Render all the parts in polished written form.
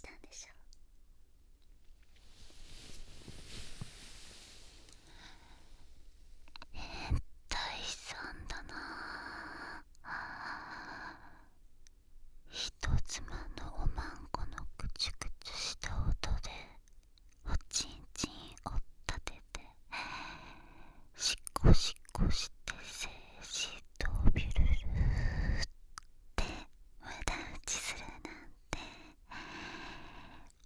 なんでしょう。大さんだな。人妻のおまんこのクチュクチュした音でおちんちんを立ててシコシコして精子とビュルルって無駄打ちするなんて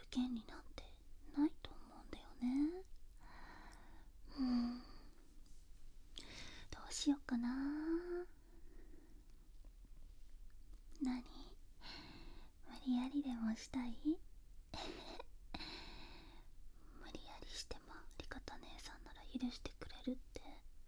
権利なんてないと思うんだよね。どうしようかな。何、無理やりでもしたい？無理やりしてもリカタ姉さんなら許してくれるって。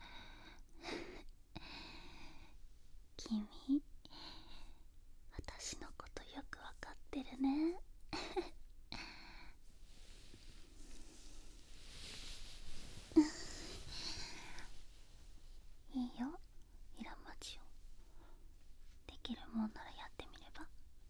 君、私のことよくわかってるね。いいよ、イラマチオ。できるもんならやってみれば。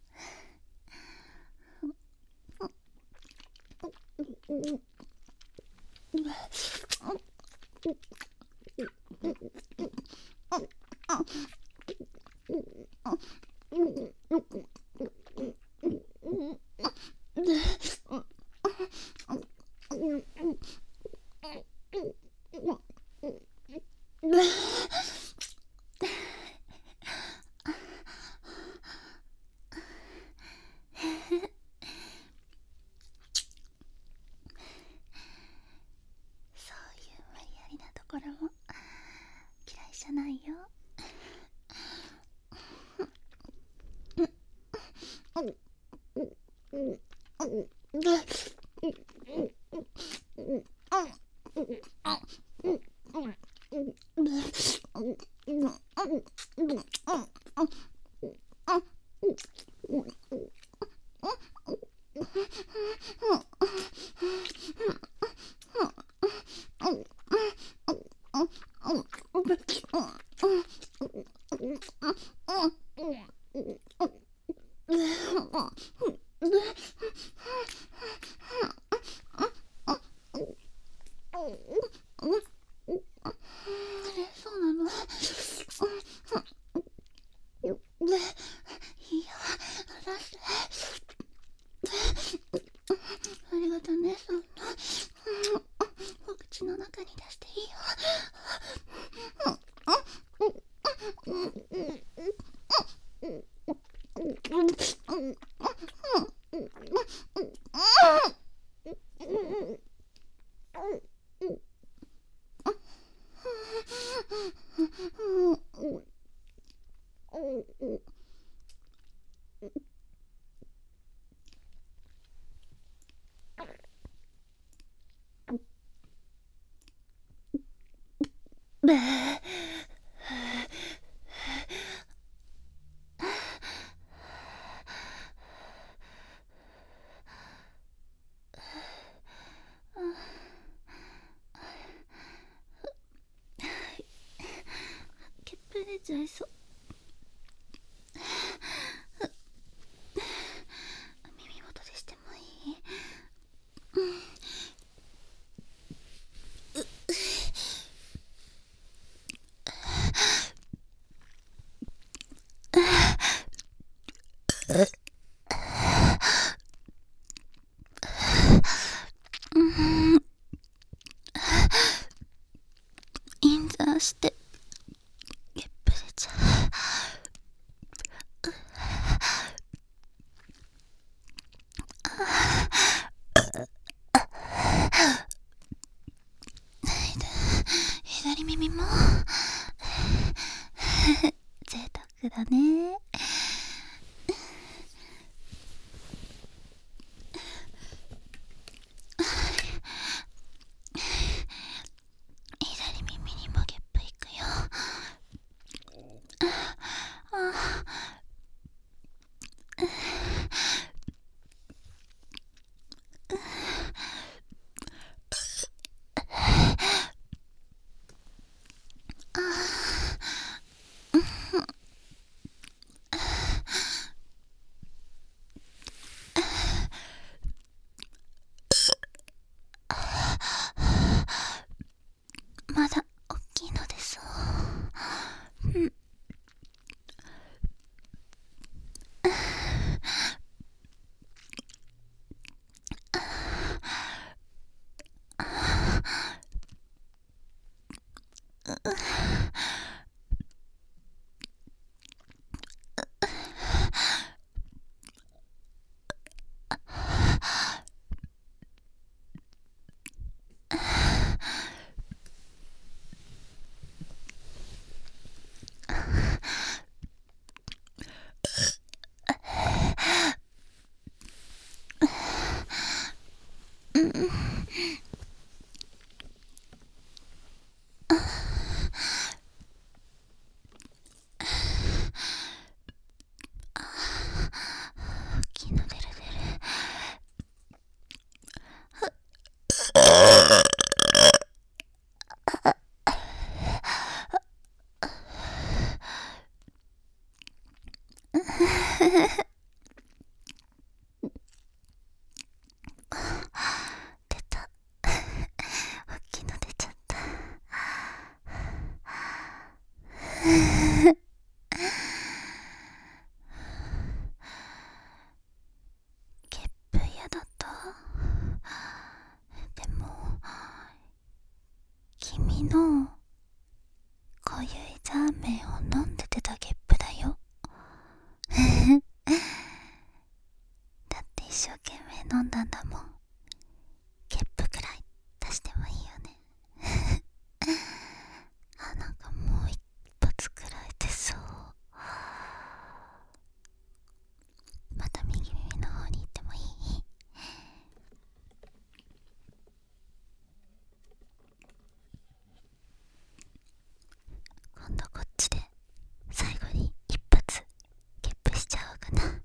そういう無理やりなところも嫌いじゃないよ。そうなの？いいよ、出して。ありがとね、そんな。お口の中に出していいよ。ゲップ出ちゃいそう。耳元でしてもいい？インザーしてゲップ出ちゃう。左耳も贅沢だね。左耳にもゲップいくよ。 出た。大きいの出ちゃった。ゲップ嫌だった。でも君の濃ゆいザーメンを飲んで出たゲップだよ。だって一生懸命飲んだんだもん。ゲップくらい出してもいいよね。なんかもう一発くらい出そう。また右耳の方に行ってもいい？今度こっちで最後に一発ゲップしちゃおうかな。